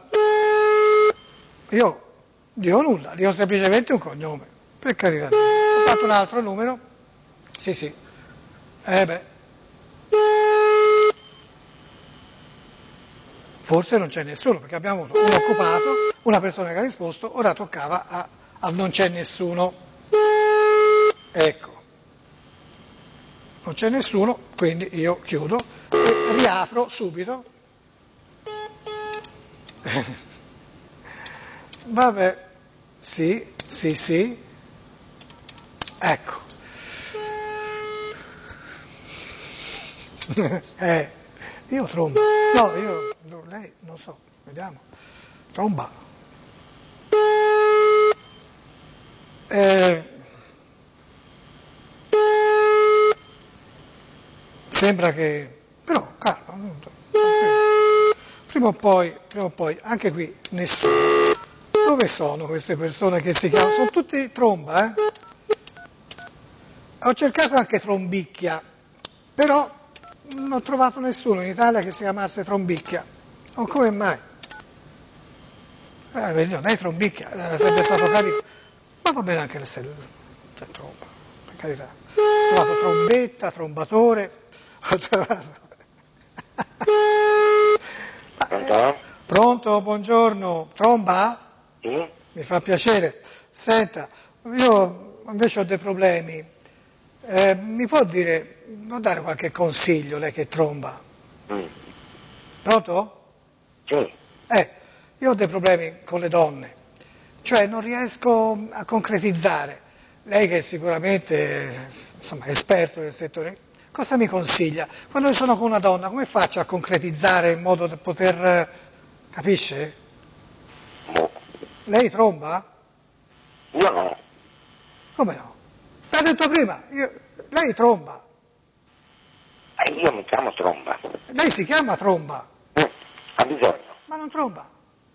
Io dico nulla, dico semplicemente un cognome, per carità. Ho fatto un altro numero, sì sì, eh beh, forse non c'è nessuno, perché abbiamo avuto un occupato, una persona che ha risposto, ora toccava a, a non c'è nessuno, ecco, non c'è nessuno, quindi io chiudo e riapro subito. Vabbè, sì, sì, sì, ecco. eh, io Tromba, no, io, no, lei, non so, vediamo, Tromba. Eh, sembra che, però, calma, prima o poi, prima o poi, anche qui nessuno. dove sono queste persone che si chiamano? Sono tutti tromba, eh? Ho cercato anche trombicchia, però non ho trovato nessuno in Italia che si chiamasse trombicchia. O come mai? Eh, vedi, non è trombicchia, eh, sarebbe stato carino. Ma va bene anche se c'è tromba, per carità. Ho trovato trombetta, trombatore, ho trovato... Pronto? Pronto, buongiorno. Tromba? Sì? Mi fa piacere. Senta, io invece ho dei problemi. Eh, mi può dire, può dare qualche consiglio, lei che tromba? Mm. Pronto? Sì. Eh, io ho dei problemi con le donne, cioè non riesco a concretizzare. Lei che sicuramente insomma, è esperto nel settore, cosa mi consiglia? Quando sono con una donna, come faccio a concretizzare in modo da poter... capisce? No. Lei tromba? Io no. Come no? L'ha detto prima, io, lei tromba. Eh, io mi chiamo Tromba. Lei si chiama tromba. Mm. Ha bisogno. Ma non tromba.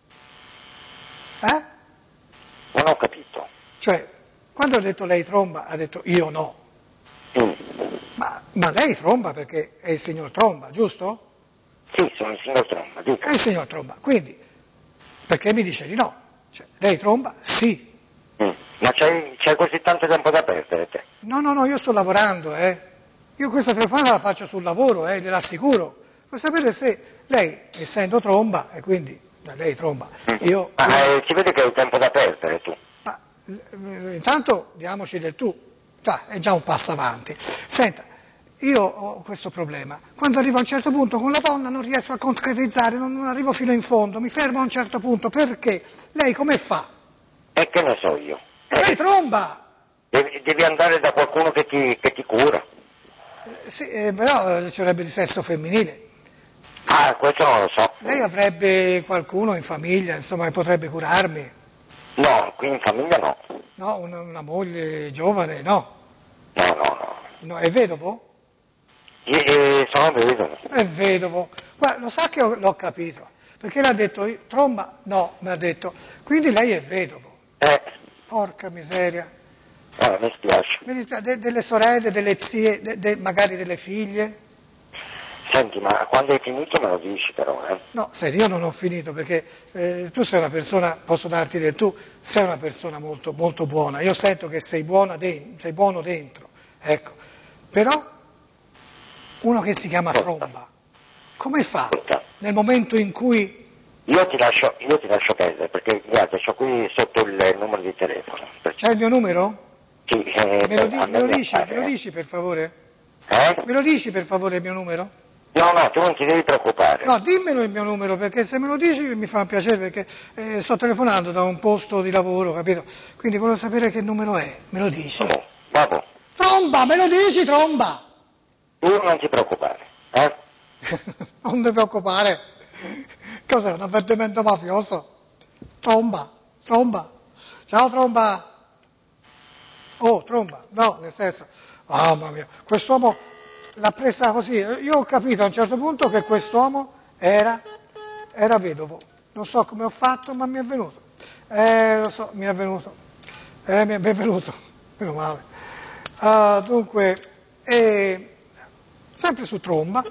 Eh? Non ho capito. Cioè, quando ha detto lei tromba, ha detto io no. Mm. Ma, ma lei tromba perché è il signor Tromba, giusto? Sì, sono il signor Tromba, dica. È il signor Tromba, quindi, perché mi dice di no? Cioè, lei tromba? Sì. Mm. Ma c'hai, c'hai così tanto tempo da perdere te? No, no, no, io sto lavorando, eh. Io questa telefonata la faccio sul lavoro, eh, glielo assicuro. Vuoi sapere se lei, essendo tromba, e quindi da lei tromba, io... Ma eh, si vede che hai tempo da perdere tu. Ma eh, intanto diamoci del tu, dai, è già un passo avanti. Senta, io ho questo problema. Quando arrivo a un certo punto con la donna non riesco a concretizzare, non, non arrivo fino in fondo, mi fermo a un certo punto. Perché? Lei come fa? E che ne so io? Eh, lei tromba! Devi, devi andare da qualcuno che ti, che ti cura. Eh, sì, eh, però eh, ci vorrebbe di sesso femminile. Ah, questo non lo so. Lei avrebbe qualcuno in famiglia, insomma, che potrebbe curarmi? No, qui in famiglia no. No, una, una moglie giovane, no. No, no, no. No, è vedovo? Io, eh, sono vedovo. È vedovo. Guarda, lo sa che ho, l'ho capito. Perché l'ha detto io, tromba? No, mi ha detto. Quindi lei è vedovo. Eh. Porca miseria. Eh, mi spiace. Mi dispiace, de, delle sorelle, delle zie, de, de, magari delle figlie? Senti, ma quando hai finito me lo dici però, eh? No, senti, io non ho finito perché eh, tu sei una persona, posso darti del tu, sei una persona molto, molto buona. Io sento che sei buona dentro, sei buono dentro, ecco. Però uno che si chiama Tromba, come fa nel momento in cui... Io ti lascio, io ti lascio perdere, perché guarda, c'ho qui sotto il, il numero di telefono. C'hai il mio numero? Sì, eh, Me lo, di, me lo dici, fare, me lo eh. dici per favore? Eh? Me lo dici per favore il mio numero? No, no, tu non ti devi preoccupare. No, dimmelo il mio numero, perché se me lo dici mi fa piacere, perché eh, sto telefonando da un posto di lavoro, capito? Quindi volevo sapere che numero è, me lo dici? Oh, vabbè. Tromba, me lo dici, Tromba? Tu non ti preoccupare, eh? Non ti preoccupare. Cos'è, un avvertimento mafioso? Tromba, Tromba. Ciao, Tromba. Oh, Tromba, no, nel senso, oh, mamma mia, quest'uomo l'ha presa così. Io ho capito a un certo punto che quest'uomo era, era vedovo. Non so come ho fatto, ma mi è venuto. Eh, lo so, mi è venuto. Eh, mi è ben venuto, meno male. Uh, dunque, eh, sempre su tromba,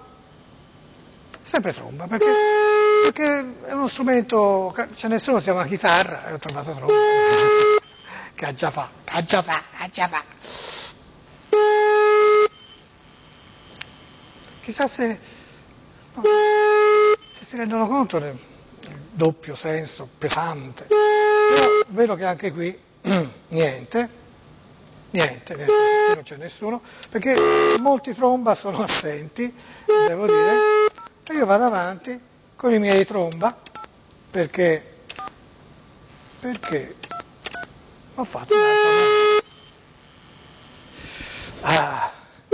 sempre tromba, perché, perché è uno strumento, ce ne sono, si chiama chitarra, e ho trovato tromba. Che già fa, che già fa, che già fa. Chissà se, no, se si rendono conto del, del doppio senso pesante. Però vedo che anche qui niente, niente, niente, non c'è nessuno, perché molti tromba sono assenti, devo dire, e io vado avanti con i miei tromba, perché, perché ho fatto un altro. Ah.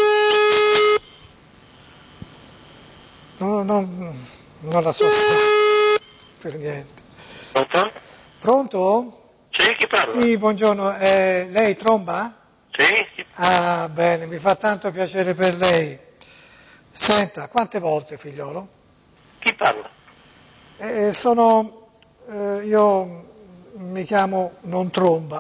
No, no, non la so per niente. Pronto? Pronto? Sì, chi parla? Sì, buongiorno. Eh, lei tromba? Sì? Ah, bene, mi fa tanto piacere per lei. Senta, quante volte, figliolo? Chi parla? Eh, sono, eh, io mi chiamo Non Tromba.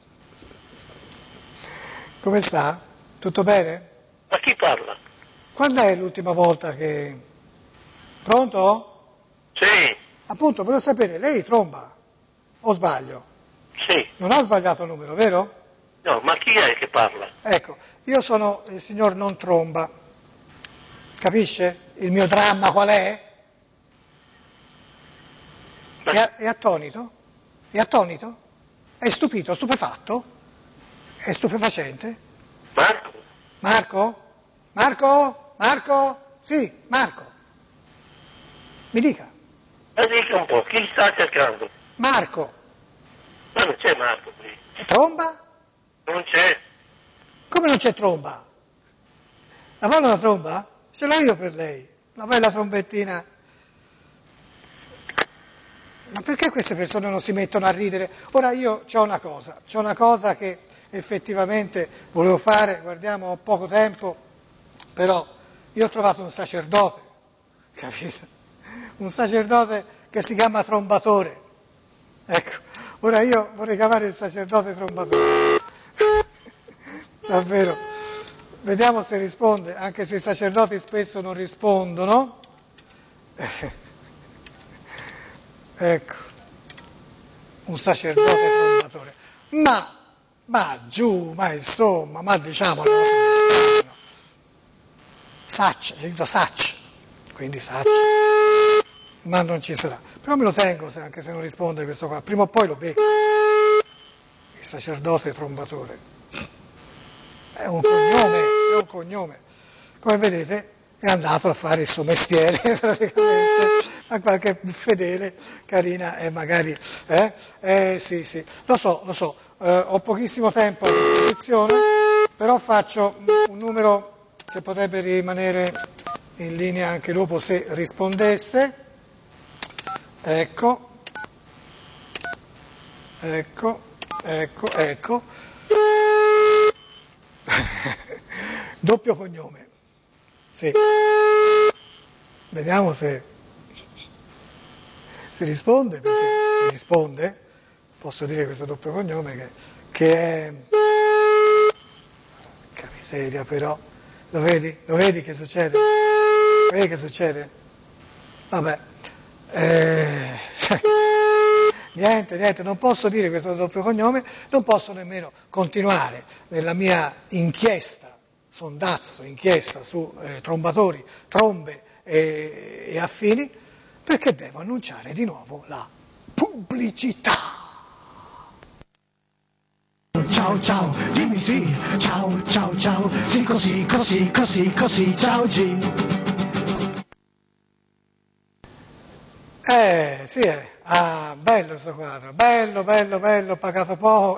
Come sta? Tutto bene? Ma chi parla? Quando è l'ultima volta che... Pronto? Sì. Appunto, volevo sapere, lei tromba? O sbaglio? Sì. Non ho sbagliato il numero, vero? No, ma chi è che parla? Ecco, io sono il signor Non Tromba. Capisce? Il mio dramma qual è? È, è attonito? È attonito? È stupito, stupefatto? È stupefacente? Marco? Marco? Marco? Marco? Sì, Marco. Mi dica. Ma dica un po', chi sta cercando? Marco. Ma non c'è Marco qui. E Tromba? Non c'è. Come non c'è Tromba? La vuole una tromba? Ce l'ho io per lei. Una bella trombettina. Ma perché queste persone non si mettono a ridere? Ora io c'ho una cosa, c'ho una cosa che effettivamente volevo fare, guardiamo, ho poco tempo, però io ho trovato un sacerdote, capito? Un sacerdote che si chiama Trombatore. Ecco, ora io vorrei chiamare il sacerdote Trombatore. Davvero. Vediamo se risponde, anche se i sacerdoti spesso non rispondono. Ecco, un sacerdote trombatore. Ma, ma giù, ma insomma, ma diciamo le cose come stanno. Saccia, dico saccia, quindi saccia. Ma non ci sarà. Però me lo tengo, anche se non risponde questo qua. Prima o poi lo becco. Il sacerdote trombatore. È un cognome, è un cognome. Come vedete è andato a fare il suo mestiere praticamente a qualche fedele carina e magari, eh? Eh sì, sì, lo so, lo so, eh, ho pochissimo tempo a disposizione, però faccio un numero che potrebbe rimanere in linea anche dopo se rispondesse. Ecco, ecco, ecco, ecco. Doppio cognome. Sì. Vediamo se si risponde, perché se risponde, posso dire questo doppio cognome che, che è... Che miseria però. Lo vedi? Lo vedi che succede? Lo vedi che succede? Vabbè. Eh... Niente, niente, non posso dire questo doppio cognome, non posso nemmeno continuare nella mia inchiesta, sondazzo, inchiesta su eh, trombatori, trombe e, e affini, perché devo annunciare di nuovo la pubblicità. Ciao ciao, dimmi sì, ciao ciao ciao, sì così, così, così, così, ciao G. Eh, sì, eh. Ah, bello questo quadro, bello, bello, bello, pagato poco.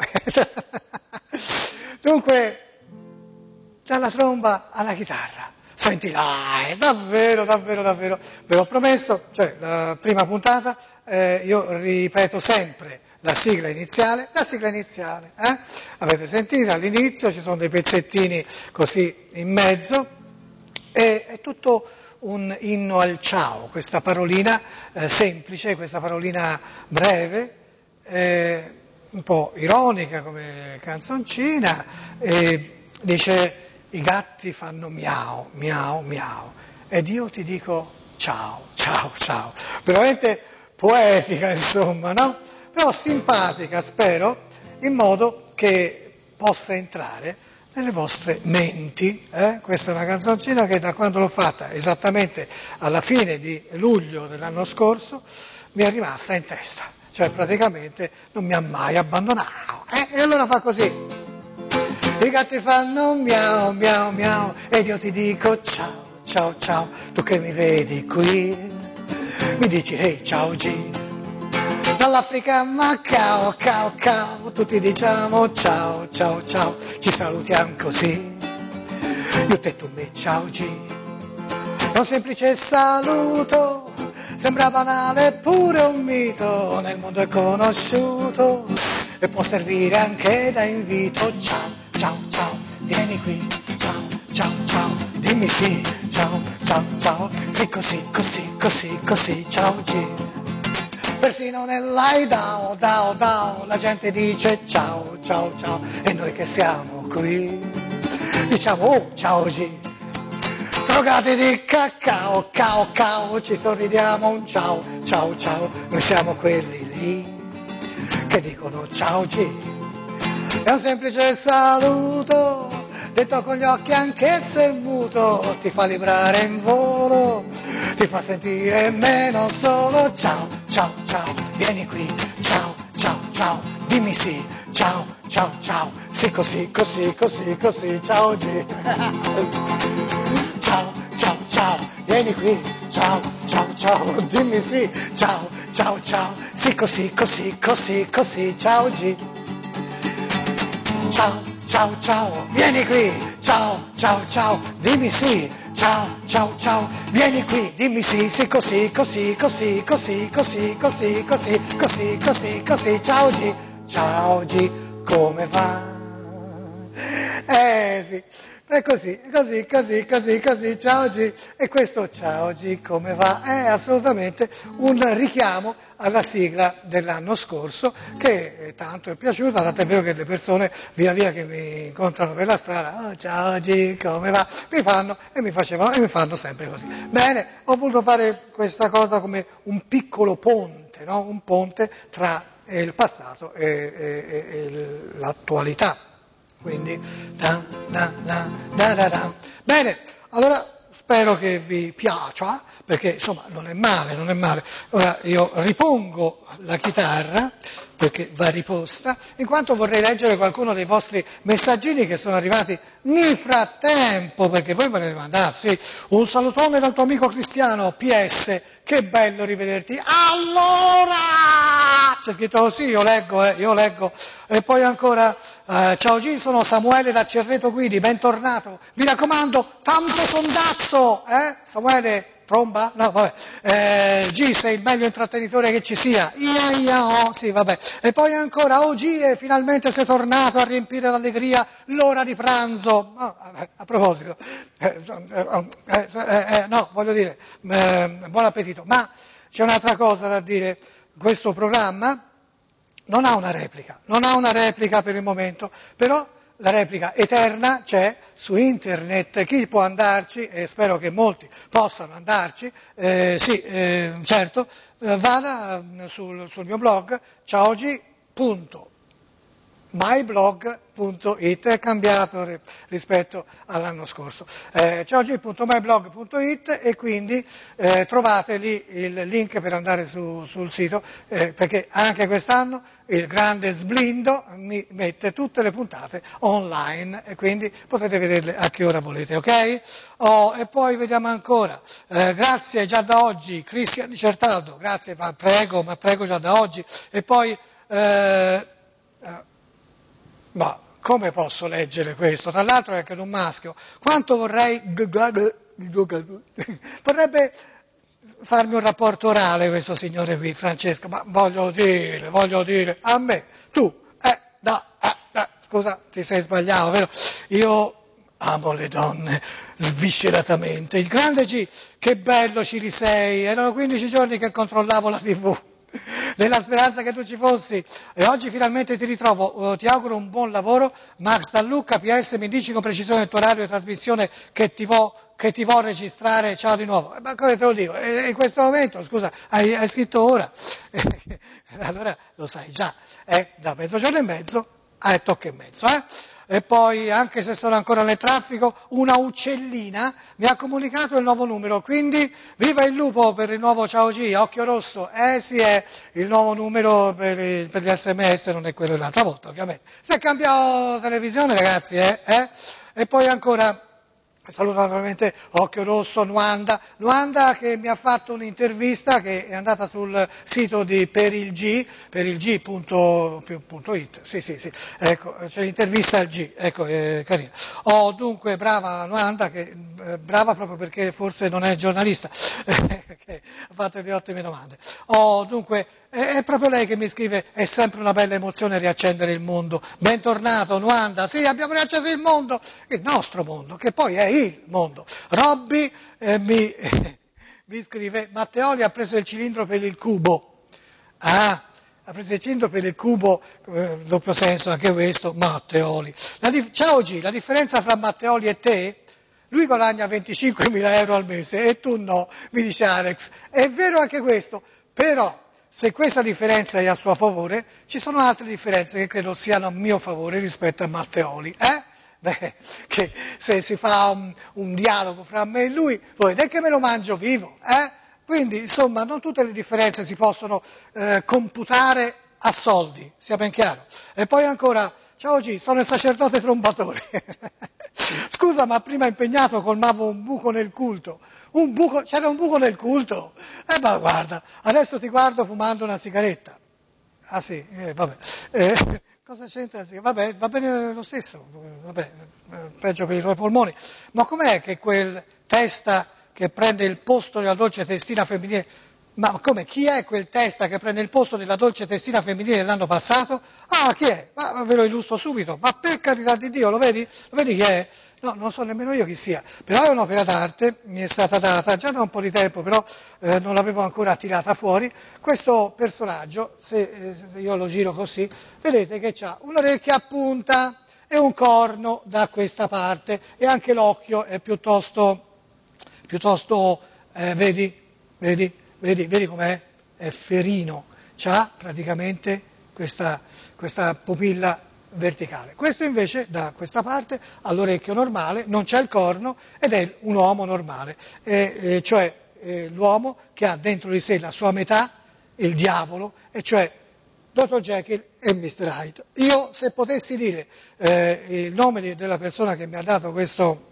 Dunque, dalla tromba alla chitarra. Senti là, è davvero, davvero, davvero, ve l'ho promesso, cioè la prima puntata, eh, io ripeto sempre la sigla iniziale, la sigla iniziale, eh? Avete sentito all'inizio, ci sono dei pezzettini così in mezzo, e è tutto un inno al ciao, questa parolina eh, semplice, questa parolina breve, eh, un po' ironica come canzoncina, e dice i gatti fanno miau, miau, miau, ed io ti dico ciao, ciao, ciao. Veramente poetica insomma, no? Però simpatica, spero, in modo che possa entrare nelle vostre menti. Eh? Questa è una canzoncina che da quando l'ho fatta, esattamente alla fine di luglio dell'anno scorso, mi è rimasta in testa. Cioè praticamente non mi ha mai abbandonato. Eh? E allora fa così. I gatti fanno miau, miau, miau, ed io ti dico ciao, ciao, ciao. Tu che mi vedi qui, mi dici hey, ciao G. Dall'Africa a Macao, cao, cao, tutti diciamo ciao, ciao, ciao, ci salutiamo così, io te tu me, ciao G. È un semplice saluto, sembra banale eppure un mito, nel mondo è conosciuto e può servire anche da invito. Ciao, ciao, ciao, vieni qui, ciao, ciao, ciao, dimmi sì, ciao, ciao, ciao, sì così, così, così, così, ciao G. persino nell'Aidao, dao, dao, la gente dice ciao, ciao, ciao, e noi che siamo qui diciamo oh, ciao G, drogati di cacao, cao, cao, ci sorridiamo un ciao, ciao, ciao, noi siamo quelli lì che dicono ciao G, è un semplice saluto, detto con gli occhi anche se muto, ti fa librare in volo, ti fa sentire meno solo, ciao, ciao, ciao, vieni qui, ciao, ciao, ciao, dimmi sì, ciao, ciao, ciao, sì così, così, così, così, ciao G, ciao, ciao, ciao, vieni qui, ciao, ciao, ciao, dimmi sì, ciao, ciao, ciao, sì così, così, così, così, ciao G, ciao, ciao, ciao, vieni qui, ciao, ciao, ciao, dimmi sì, ciao, ciao, ciao, vieni qui, dimmi sì, sì così, così, così, così, così, così, così, così, così, così, ciao G, ciao G, come va? Eh sì, è così, così, così, così, così, ciao G, e questo ciao G, come va? È assolutamente un richiamo alla sigla dell'anno scorso che tanto è piaciuta, tant'è vero che le persone via via che mi incontrano per la strada, oh, ciao G, come va? Mi fanno e mi facevano e mi fanno sempre così. Bene, ho voluto fare questa cosa come un piccolo ponte, no? Un ponte tra il passato e, e, e l'attualità. Quindi, da, da, da, da, da, da. Bene, allora spero che vi piaccia, perché insomma non è male, non è male. Ora io ripongo la chitarra, perché va riposta, in quanto vorrei leggere qualcuno dei vostri messaggini che sono arrivati nel frattempo, perché voi me ne mandate, sì. Un salutone dal tuo amico Cristiano, P S, che bello rivederti. Allora! C'è scritto così, io leggo, eh, io leggo. E poi ancora, eh, ciao G, sono Samuele da Cerreto Guidi, bentornato. Mi raccomando, tanto sondazzo, eh? Samuele, tromba? No, vabbè. Eh, G, sei il meglio intrattenitore che ci sia. Ia, ia, oh, sì, vabbè. E poi ancora, oh G, e finalmente sei tornato a riempire d'allegria l'ora di pranzo. Oh, a proposito, eh, eh, eh, eh, no, voglio dire, eh, buon appetito. Ma c'è un'altra cosa da dire. Questo programma non ha una replica, non ha una replica per il momento, però la replica eterna c'è su internet, chi può andarci, e spero che molti possano andarci, eh, sì, eh, certo, eh, vada sul, sul mio blog, ciaog punto myblog punto it, è cambiato rispetto all'anno scorso, eh, ciaog punto myblog punto it, e quindi eh, trovate lì il link per andare su, sul sito, eh, perché anche quest'anno il grande Sblindo mi mette tutte le puntate online e quindi potete vederle a che ora volete, ok? Oh, e poi vediamo ancora, eh, grazie già da oggi, Cristian di Certaldo, grazie, ma prego, ma prego già da oggi, e poi eh, ma come posso leggere questo? Tra l'altro è anche un maschio. Quanto vorrei... Vorrebbe farmi un rapporto orale questo signore qui, Francesco, ma voglio dire, voglio dire, a me, tu, eh, da, eh, da, scusa, ti sei sbagliato, vero? Io amo le donne svisceratamente. Il grande G, che bello ci risei, erano quindici giorni che controllavo la tivù. Nella speranza che tu ci fossi, e oggi finalmente ti ritrovo, uh, ti auguro un buon lavoro. Max da Lucca, P S, mi dici con precisione il tuo orario di trasmissione che ti vo, che ti vo registrare, ciao di nuovo. Eh, ma come te lo dico? E, in questo momento, scusa, hai, hai scritto ora, allora lo sai già, è da mezzogiorno e mezzo a tocca e mezzo, eh? E poi, anche se sono ancora nel traffico, una uccellina mi ha comunicato il nuovo numero, quindi viva il lupo per il nuovo Ciao G, occhio rosso, eh sì, è il nuovo numero per, i, per gli sms, non è quello dell'altra volta ovviamente. Si è cambiato televisione ragazzi, eh? eh? E poi ancora... Saluto naturalmente Occhio Rosso, Nuanda, Nuanda che mi ha fatto un'intervista che è andata sul sito di Perilg, perilg punto it, sì sì sì, ecco, c'è l'intervista al G, ecco, è carina. Oh, dunque, brava Nuanda, che, eh, brava proprio perché forse non è giornalista, che ha fatto delle ottime domande. Oh, dunque, è proprio lei che mi scrive, è sempre una bella emozione riaccendere il mondo. Bentornato Nuanda, sì, abbiamo riacceso il mondo, il nostro mondo, che poi è il mondo. Robby eh, mi, eh, mi scrive, Matteoli ha preso il cilindro per il cubo. Ah, ha preso il cinto per il cubo, eh, doppio senso anche questo, Matteoli. La dif- Ciao G, la differenza fra Matteoli e te, lui guadagna venticinquemila euro al mese e tu no, mi dice Alex. È vero anche questo, però se questa differenza è a suo favore, ci sono altre differenze che credo siano a mio favore rispetto a Matteoli, eh? Beh, che se si fa un, un dialogo fra me e lui, voi vedete che me lo mangio vivo, eh? Quindi, insomma, non tutte le differenze si possono eh, computare a soldi, sia ben chiaro. E poi ancora, ciao G, sono il sacerdote trombatore. Scusa, ma prima impegnato colmavo un buco nel culto. Un buco, c'era un buco nel culto? Eh, ma guarda, adesso ti guardo fumando una sigaretta. Ah sì, eh, vabbè. Eh, cosa c'entra? Vabbè, va bene lo stesso, vabbè, peggio per i tuoi polmoni. Ma com'è che quel testa che prende il posto della dolce testina femminile, ma come, chi è quel testa che prende il posto della dolce testina femminile dell'anno passato? Ah, chi è? Ma ve lo illustro subito, ma per carità di Dio, lo vedi? Lo vedi chi è? No, non so nemmeno io chi sia, però è un'opera d'arte, mi è stata data già da un po' di tempo, però eh, non l'avevo ancora tirata fuori. Questo personaggio, se, eh, se io lo giro così, vedete che ha un'orecchia a punta e un corno da questa parte, e anche l'occhio è piuttosto... piuttosto, eh, vedi, vedi, vedi, vedi com'è? È ferino, c'ha praticamente questa, questa pupilla verticale. Questo invece da questa parte ha l'orecchio normale, non c'è il corno ed è un uomo normale, eh, eh, cioè eh, l'uomo che ha dentro di sé la sua metà, il diavolo, e cioè dottor Jekyll e mister Hyde. Io, se potessi dire eh, il nome di, della persona che mi ha dato questo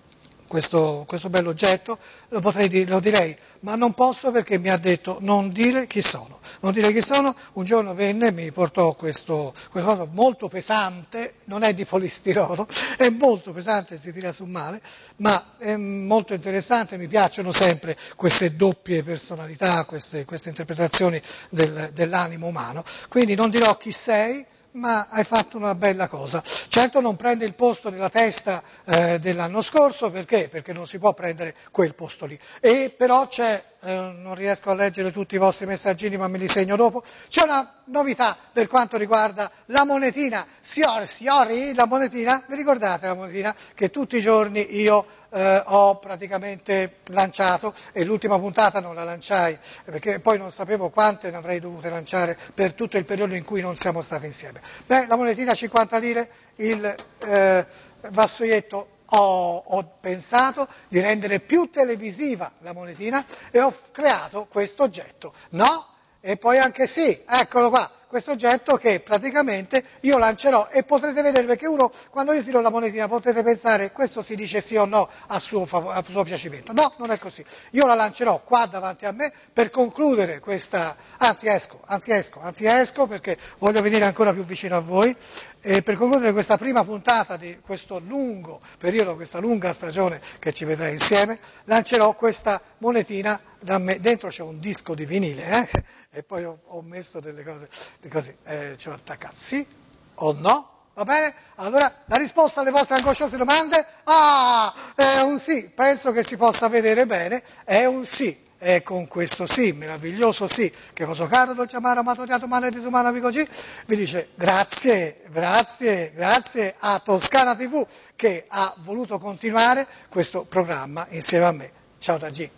Questo, questo bell'oggetto, lo potrei dire, lo direi, ma non posso perché mi ha detto non dire chi sono. Non dire chi sono, un giorno venne e mi portò questo, questo cosa molto pesante, non è di polistirolo, è molto pesante, si tira su male, ma è molto interessante, mi piacciono sempre queste doppie personalità, queste, queste interpretazioni del, dell'animo umano. Quindi non dirò chi sei, ma hai fatto una bella cosa. Certo non prende il posto della testa eh, dell'anno scorso, perché? Perché non si può prendere quel posto lì. E però c'è, eh, non riesco a leggere tutti i vostri messaggini ma me li segno dopo, c'è una novità per quanto riguarda la monetina. Signori, signori, la monetina, vi ricordate la monetina che tutti i giorni io Eh, ho praticamente lanciato, e l'ultima puntata non la lanciai perché poi non sapevo quante ne avrei dovute lanciare per tutto il periodo in cui non siamo stati insieme. Beh, la monetina cinquanta lire, il eh, vassoietto, ho, ho pensato di rendere più televisiva la monetina e ho creato questo oggetto. No? E poi anche sì, eccolo qua. Questo oggetto che praticamente io lancerò e potrete vedere, perché uno quando io tiro la monetina potete pensare questo si dice sì o no a suo, a suo piacimento. No, non è così. Io la lancerò qua davanti a me per concludere questa, anzi esco, anzi esco, anzi esco perché voglio venire ancora più vicino a voi, e per concludere questa prima puntata di questo lungo periodo, questa lunga stagione che ci vedrà insieme, lancerò questa monetina da me. Dentro c'è un disco di vinile, eh? E poi ho, ho messo delle cose così, eh, ci ho attaccato, sì o no? Va bene? Allora la risposta alle vostre angosciose domande, ah, è un sì, penso che si possa vedere bene, è un sì. E con questo sì, meraviglioso sì, che vostro caro dolce amaro, amato, odiato, umano e disumano amico G, vi dice grazie, grazie, grazie a Toscana tivù che ha voluto continuare questo programma insieme a me. Ciao da G,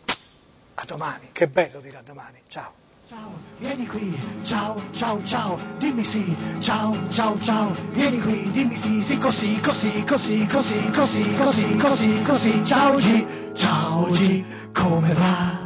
a domani, che bello dire a domani, ciao. Ciao, vieni qui, ciao, ciao, ciao, dimmi sì, ciao, ciao, ciao, vieni qui, dimmi sì, sì, così, così, così, così, così, così, così, così, ciao G, ciao G, come va?